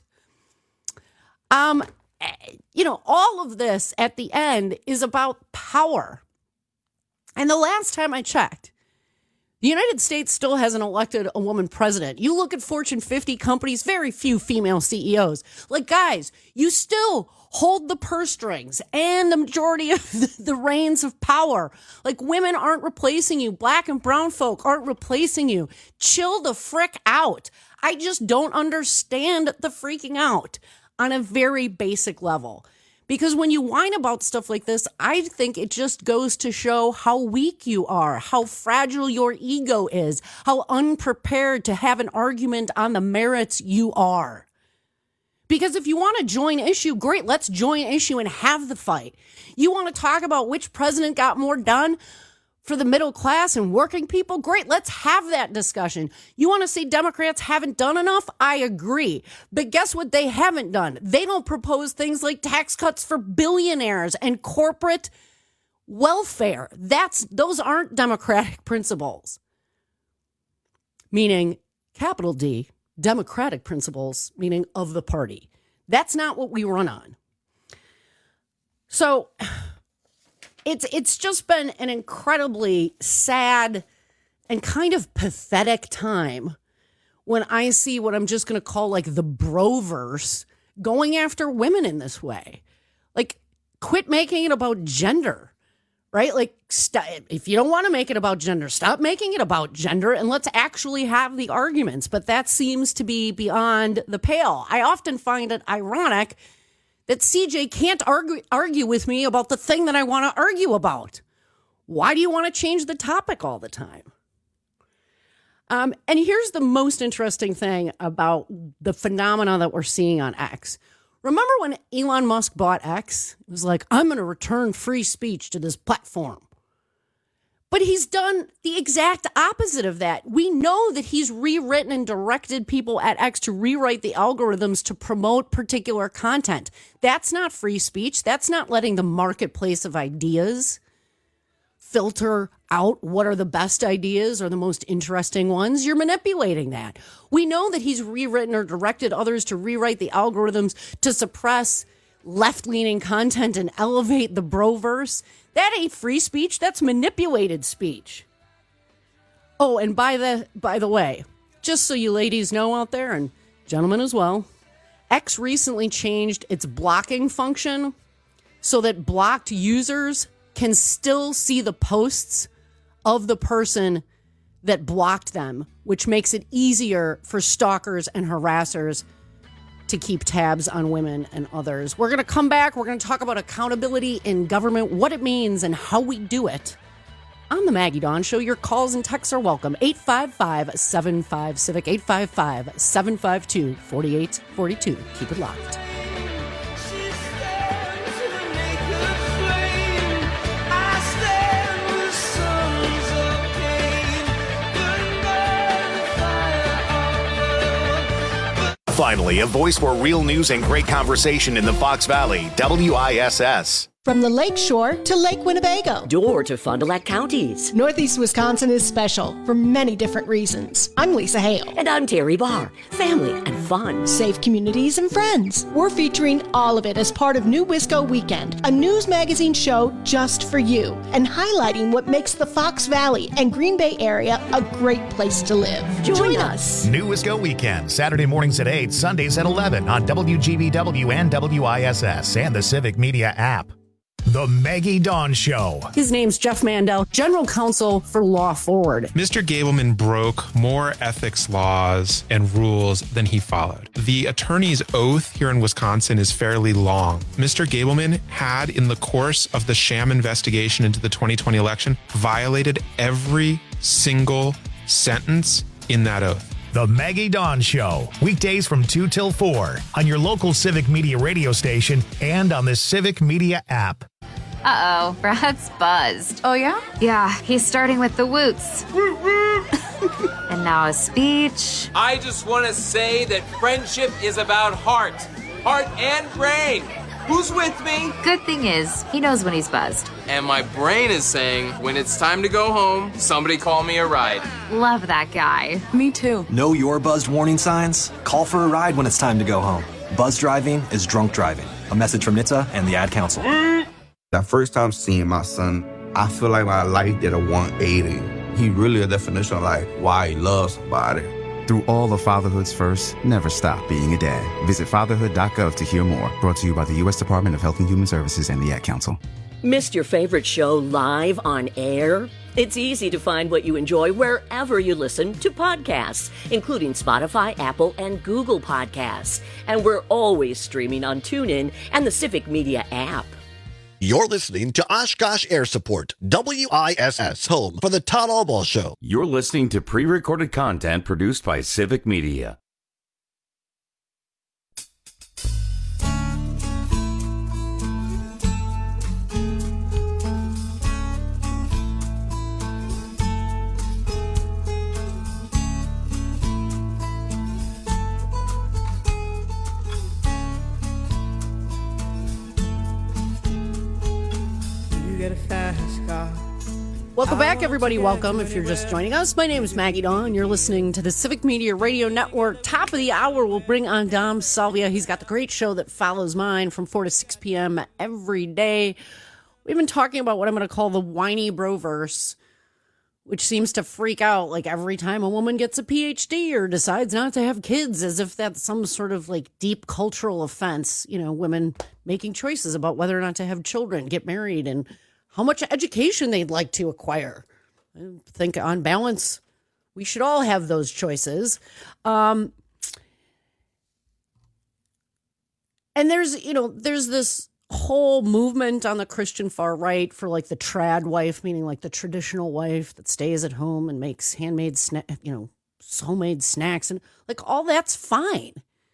All of this at the end is about power. And the last time I checked, the United States still hasn't elected a woman president. You look at Fortune 50 companies, very few female CEOs. Like, guys, you still hold the purse strings and the majority of the reins of power. Like, women aren't replacing you. Black and brown folk aren't replacing you. Chill the frick out. I just don't understand the freaking out on a very basic level. Because when you whine about stuff like this, I think it just goes to show how weak you are, how fragile your ego is, how unprepared to have an argument on the merits you are. Because if you want to join issue, great, let's join issue and have the fight. You want to talk about which president got more done for the middle class and working people? Great, let's have that discussion. You want to say Democrats haven't done enough? I agree. But guess what they haven't done? They don't propose things like tax cuts for billionaires and corporate welfare. Those aren't democratic principles. Meaning, capital D, democratic principles, meaning of the party. That's not what we run on. So it's just been an incredibly sad and kind of pathetic time when I see what I'm just going to call like the broverse going after women in this way. Like, quit making it about gender, right? Like, if you don't want to make it about gender, stop making it about gender and let's actually have the arguments. But that seems to be beyond the pale. I often find it ironic that CJ can't argue with me about the thing that I want to argue about. Why do you want to change the topic all the time? And here's the most interesting thing about the phenomena that we're seeing on X. Remember when Elon Musk bought X? It was like, I'm going to return free speech to this platform. But he's done the exact opposite of that. We know that he's rewritten and directed people at X to rewrite the algorithms to promote particular content. That's not free speech. That's not letting the marketplace of ideas filter out what are the best ideas or the most interesting ones. You're manipulating that. We know that he's rewritten or directed others to rewrite the algorithms to suppress left-leaning content and elevate the broverse. That ain't free speech. That's manipulated speech. Oh, and by the way, just so you ladies know out there, and gentlemen as well, X recently changed its blocking function so that blocked users can still see the posts of the person that blocked them, which makes it easier for stalkers and harassers to keep tabs on women and others. We're going to come back. We're going to talk about accountability in government, what it means, and how we do it. On the Maggie Dawn Show, your calls and texts are welcome. 855-75-CIVIC, 855-752-4842. Keep it locked. Finally, a voice for real news and great conversation in the Fox Valley, WISS. From the Lake Shore to Lake Winnebago. Door to Fond du Lac counties. Northeast Wisconsin is special for many different reasons. I'm Lisa Hale. And I'm Terry Barr. Family and fun. Safe communities and friends. We're featuring all of it as part of New Wisco Weekend, a news magazine show just for you, and highlighting what makes the Fox Valley and Green Bay area a great place to live. Join us. New Wisco Weekend, Saturday mornings at 8, Sundays at 11 on WGBW and WISS and the Civic Media app. The Maggie Dawn Show. His name's Jeff Mandel, General Counsel for Law Forward. Mr. Gableman broke more ethics laws and rules than he followed. The attorney's oath here in Wisconsin is fairly long. Mr. Gableman had, in the course of the sham investigation into the 2020 election, violated every single sentence in that oath. The Maggie Dawn Show, weekdays from 2 till 4 on your local Civic Media radio station and on the Civic Media app. Uh-oh, Brad's buzzed. Oh, yeah? Yeah, he's starting with the woots. And now a speech. I just want to say that friendship is about heart and brain. Who's with me? Good thing is, he knows when he's buzzed. And my brain is saying, when it's time to go home, somebody call me a ride. Love that guy. Me too. Know your buzzed warning signs? Call for a ride when it's time to go home. Buzz driving is drunk driving. A message from NHTSA and the Ad Council. That first time seeing my son, I feel like my life did a 180. He really a definition of like why he loves somebody. Through all of fatherhood's first, never stop being a dad. Visit fatherhood.gov to hear more. Brought to you by the U.S. Department of Health and Human Services and the Ad Council. Missed your favorite show live on air? It's easy to find what you enjoy wherever you listen to podcasts, including Spotify, Apple, and Google Podcasts. And we're always streaming on TuneIn and the Civic Media app. You're listening to Oshkosh Air Support, WISS, home for the Todd Albaugh Show. You're listening to pre-recorded content produced by Civic Media. Welcome back, everybody. Welcome. If you're just joining us, my name is Maggie Dawn. You're listening to the Civic Media Radio Network. Top of the hour, we'll bring on Dom Salvia. He's got the great show that follows mine from 4 to 6 p.m. every day. We've been talking about what I'm going to call the whiny broverse, which seems to freak out like every time a woman gets a PhD or decides not to have kids, as if that's some sort of like deep cultural offense. You know, women making choices about whether or not to have children, get married, and how much education they'd like to acquire. I think on balance, we should all have those choices. And there's this whole movement on the Christian far right for like the trad wife, meaning like the traditional wife that stays at home and makes homemade snacks, and like all that's fine.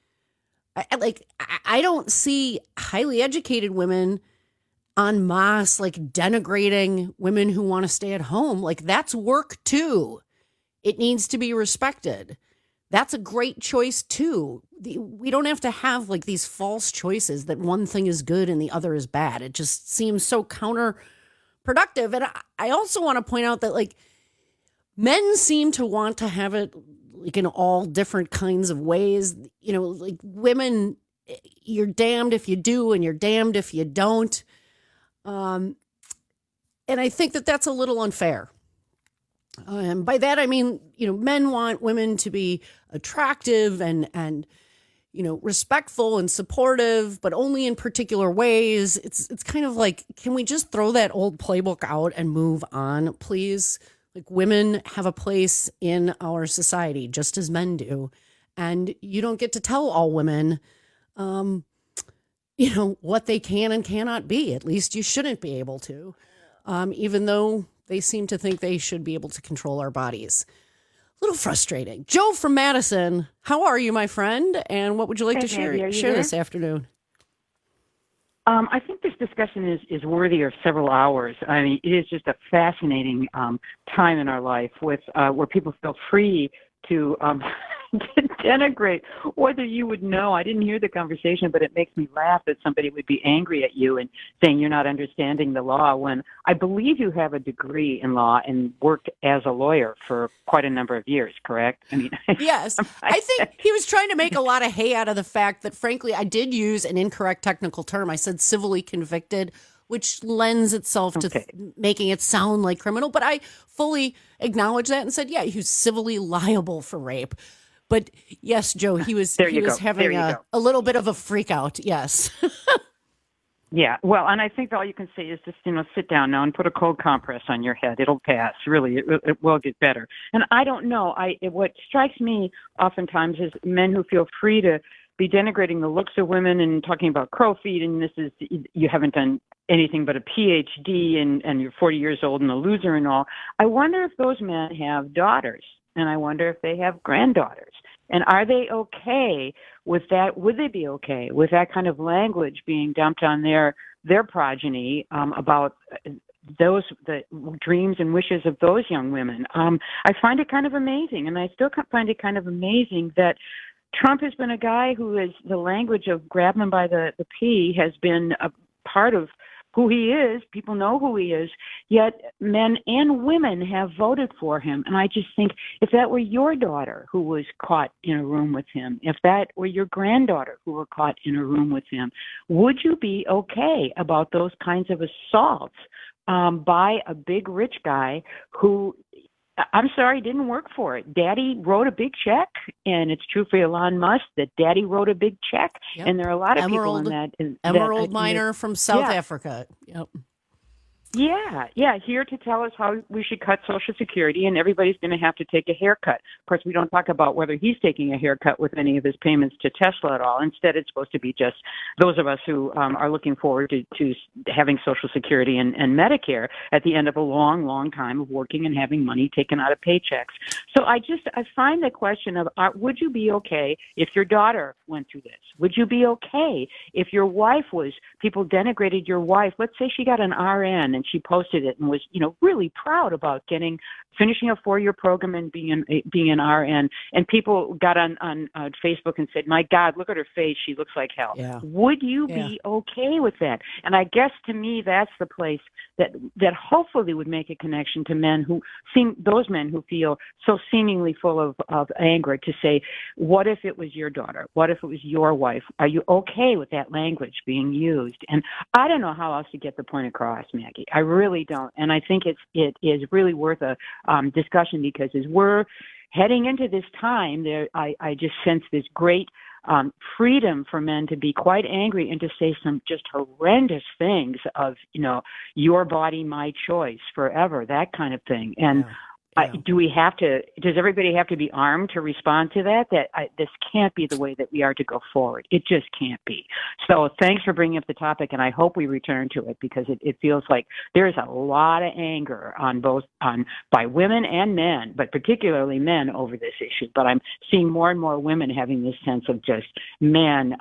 I don't see highly educated women en masse, like denigrating women who want to stay at home. Like that's work too. It needs to be respected. That's a great choice too. We don't have to have like these false choices that one thing is good and the other is bad. It just seems so counterproductive. And I also want to point out that like men seem to want to have it like in all different kinds of ways. You know, like women, you're damned if you do and you're damned if you don't. And I think that that's a little unfair. And by that, I mean, you know, men want women to be attractive and, you know, respectful and supportive, but only in particular ways. It's kind of like, can we just throw that old playbook out and move on, please? Like women have a place in our society, just as men do. And you don't get to tell all women, you know, what they can and cannot be. At least you shouldn't be able to, even though they seem to think they should be able to control our bodies. A little frustrating. Joe from Madison, how are you, my friend? And what would you like to share this afternoon? I think this discussion is worthy of several hours. I mean, it is just a fascinating time in our life with where people feel free to denigrate, whether you would know. I didn't hear the conversation, but it makes me laugh that somebody would be angry at you and saying you're not understanding the law when I believe you have a degree in law and worked as a lawyer for quite a number of years, correct? I mean, yes. I think he was trying to make a lot of hay out of the fact that, frankly, I did use an incorrect technical term. I said civilly convicted, which lends itself to making it sound like criminal. But I fully acknowledged that and said, yeah, he was civilly liable for rape. But yes, Joe, he was having a little bit of a freak out. Yes. Yeah. Well, and I think all you can say is just, sit down now and put a cold compress on your head. It'll pass. Really, it will get better. And I don't know. What strikes me oftentimes is men who feel free to be denigrating the looks of women and talking about crow feet, and this is, you haven't done anything but a PhD and you're 40 years old and a loser and all. I wonder if those men have daughters, and I wonder if they have granddaughters. And are they okay with that? Would they be okay with that kind of language being dumped on their progeny about the dreams and wishes of those young women? I find it kind of amazing, and I still find it kind of amazing that Trump has been a guy who is the language of grab him by the pee has been a part of who he is. People know who he is, yet men and women have voted for him. And I just think if that were your daughter who was caught in a room with him, if that were your granddaughter who were caught in a room with him, would you be okay about those kinds of assaults by a big rich guy who, I'm sorry, didn't work for it? Daddy wrote a big check, and it's true for Elon Musk that Daddy wrote a big check, and there are a lot of people in that. Emerald miner from South Africa. Yep. Yeah, here to tell us how we should cut Social Security, and everybody's going to have to take a haircut. Of course, we don't talk about whether he's taking a haircut with any of his payments to Tesla at all. Instead, it's supposed to be just those of us who are looking forward to having Social Security and Medicare at the end of a long, long time of working and having money taken out of paychecks. So I find the question of, would you be okay if your daughter went through this? Would you be okay if your wife people denigrated your wife? Let's say she got an RN and she posted it and was, really proud about finishing a 4-year program and being an RN. And people got on Facebook and said, my God, look at her face. She looks like hell. Yeah. Would you be okay with that? And I guess to me, that's the place that hopefully would make a connection to those men who feel so seemingly full of anger to say, what if it was your daughter? What if it was your wife? Are you okay with that language being used? And I don't know how else to get the point across, Maggie. I really don't. And I think it is really worth a discussion, because as we're heading into this time, I just sense this great freedom for men to be quite angry and to say some just horrendous things of, your body, my choice, forever, that kind of thing. And does everybody have to be armed to respond to that? This can't be the way that we are to go forward. It just can't be. So thanks for bringing up the topic, and I hope we return to it, because it feels like there's a lot of anger by women and men, but particularly men over this issue. But I'm seeing more and more women having this sense of just, man,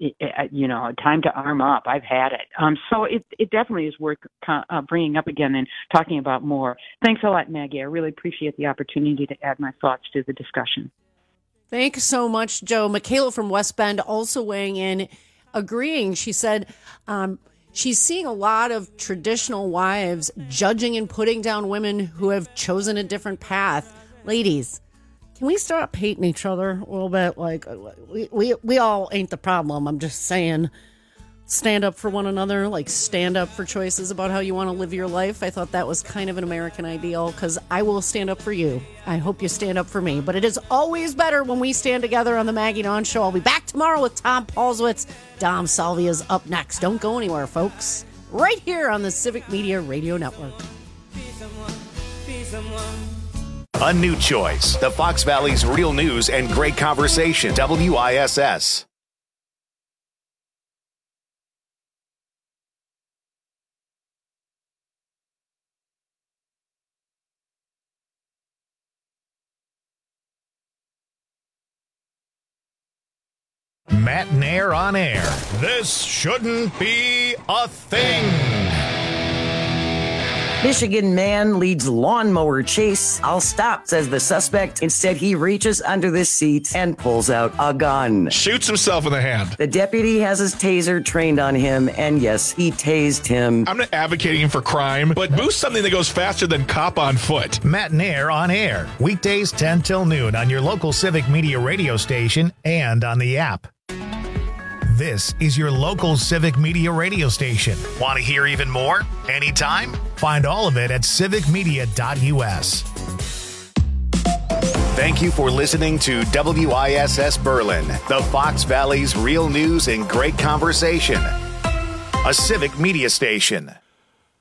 time to arm up. I've had it. So it definitely is worth bringing up again and talking about more. Thanks a lot, Maggie. I really appreciate the opportunity to add my thoughts to the discussion. Thanks so much, Joe. Michaela from West Bend also weighing in, agreeing. She said she's seeing a lot of traditional wives judging and putting down women who have chosen a different path. Ladies, can we stop hating each other a little bit? Like, we all ain't the problem. I'm just saying, stand up for one another, like stand up for choices about how you want to live your life. I thought that was kind of an American ideal, because I will stand up for you. I hope you stand up for me. But it is always better when we stand together on the Maggie Dawn Show. I'll be back tomorrow with Tom Paulswitz. Dom Salvia's up next. Don't go anywhere, folks. Right here on the Civic Media Radio Network. A new choice. The Fox Valley's real news and great conversation. WISS. Matt Nair on air. This shouldn't be a thing. Michigan man leads lawnmower chase. I'll stop, says the suspect. Instead, he reaches under the seat and pulls out a gun. Shoots himself in the hand. The deputy has his taser trained on him, and yes, he tased him. I'm not advocating for crime, but boost something that goes faster than Cop on Foot. Matt and Air on air. Weekdays 10 till noon on your local Civic Media radio station and on the app. This is your local Civic Media radio station. Want to hear even more? Anytime? Find all of it at civicmedia.us. Thank you for listening to WISS Berlin, the Fox Valley's real news and great conversation. A Civic Media station.